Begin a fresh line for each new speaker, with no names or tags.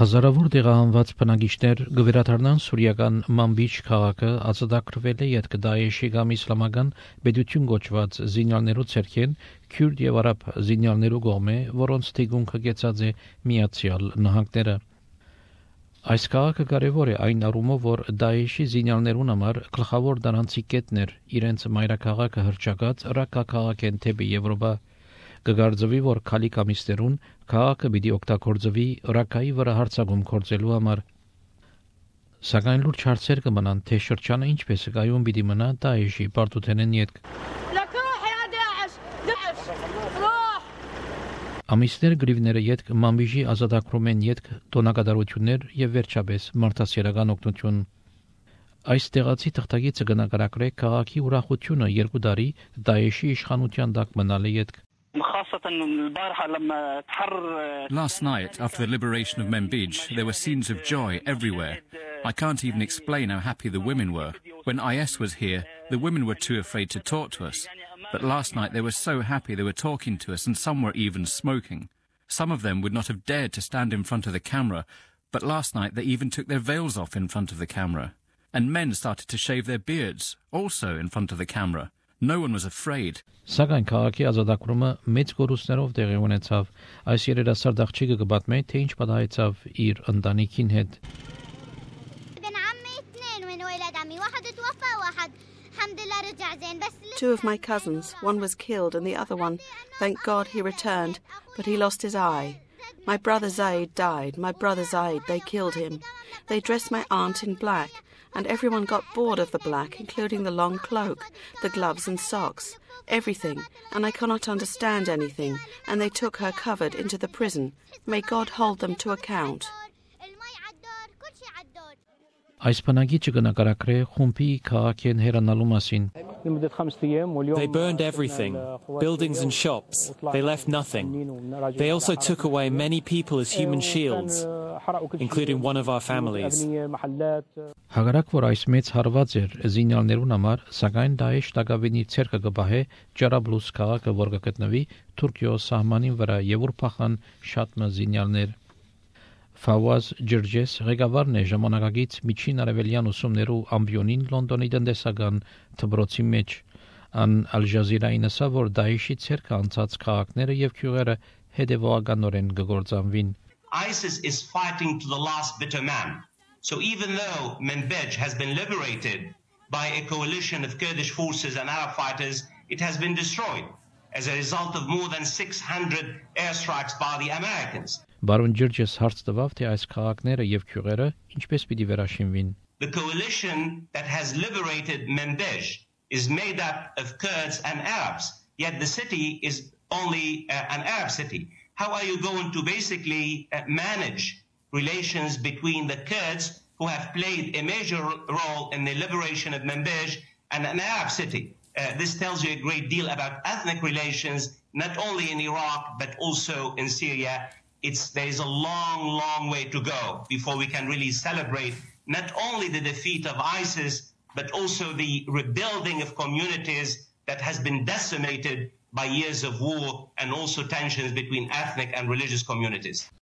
Հազարավոր տեղահանված բնակիչներ գվերադառնան սուրիական Մանբիջ քաղաքը ազատագրվել է յետք Դաեշի կամ իսլամական պետություն գոչված զինյալներու ցերքեն քյուրդ եւ արաբ զինյալներու կողմէ, որոնց թիկունքը կեցած է Միացյալ Նահանգները։ Այս քաղաքը կարևոր է այն առումով, որ Դաեշի զինյալներուն համար գլխավոր դրանցի կետն էր իրենց մայրաքաղաքը հռչակած Ռակկա քաղաքեն թեպի Եվրոպա։ Կգարձվի, որ քալիք ամիսներուն քաղաքը պիտի օգտագործվի Ռակկայի վրա հարձակում գործելու համար։ Սակայն լուրջ հարցեր կմնան, թե շրջանը ինչպես կայուն պիտի մնա Դաեշի պարտութենեն ետք։ Ամիսներ գրիվները ետք Մանբիժի ազատագրում են ետք տոնակատարություններ եւ վերջապես մարդասիրական օգնություն։ Այս տեղացի թղթակիցը կնկարագրե քաղաքի ուրախությունը 2 տարի Դաեշի իշխանության տակ մնալը ետք։
Last night, after the liberation of Manbij, there were scenes of joy everywhere. I can't even explain how happy the women were. When IS was here, the women were too afraid to talk to us. But last night they were so happy they were talking to us, and some were even smoking. Some of them would not have dared to stand in front of the camera, but last night they even took their veils off in front of the camera. And men started to shave their beards, also in front of the camera. No one was afraid.
Սակայն քաղաքի ազատագրումը մեծ կորուստներով տեղի ունեցավ։ Այս երիտասարդ աղջիկը կպատմի, թե ինչ պատահեցավ իր ընտանիքին հետ։
Two of my cousins, one was killed and the other one, thank God he returned, but he lost his eye. My brother Zaid died. My brother Zaid, they killed him. They dressed my aunt in black, and everyone got bored of the black, including the long cloak, the gloves and socks, everything, and I cannot understand anything, and they took her covered into the prison. May God hold them to account.
Այս բնակիչը կնկարագրե խումբի քաղաքեն հեռանալու մասին։
They burned everything, buildings and shops. They left nothing. They also took away many people as human shields, including one of our families.
Հակառակ որ այս մեծ հարված էր զինյալներուն համար, սակայն Դաեշ դակավինի ցերկը կբահե Ջարաբլուս քաղաքը, որ կգտնվի Թուրքիո սահմանին վրա եւ ուր փախան շատ զինյալներ։ Ֆավազ Ջրջես ղեկավարն է ժամանակակից միջին արևելյան ուսումներու ամբիոնին Լոնդոնի տնտեսական դպրոցի մեջ։ Ան Ալ-Ջազիրային ասավ, որ Դաեշի ցերկը անցած քաղաքները եւ քյուղերը հետեւողականորեն կգործանվին։
ISIS is fighting to the last bitter man. So even though Manbij has been liberated by a coalition of Kurdish forces and Arab fighters, it has been destroyed as a result of more than 600 airstrikes by the Americans.
Բարոն Ջրջես հարց տվավ, թե այս քաղաքները եւ քյուղերը ինչպես պիտի վերաշինվին։
The coalition that has liberated Manbij is made up of Kurds and Arabs, yet the city is only an Arab city. How are you going to basically manage relations between the Kurds, who have played a major role in the liberation of Manbij, and an Arab city? This tells you a great deal about ethnic relations, not only in Iraq, but also in Syria. There is a long, long way to go before we can really celebrate not only the defeat of ISIS, but also the rebuilding of communities that has been decimated by years of war and also tensions between ethnic and religious communities.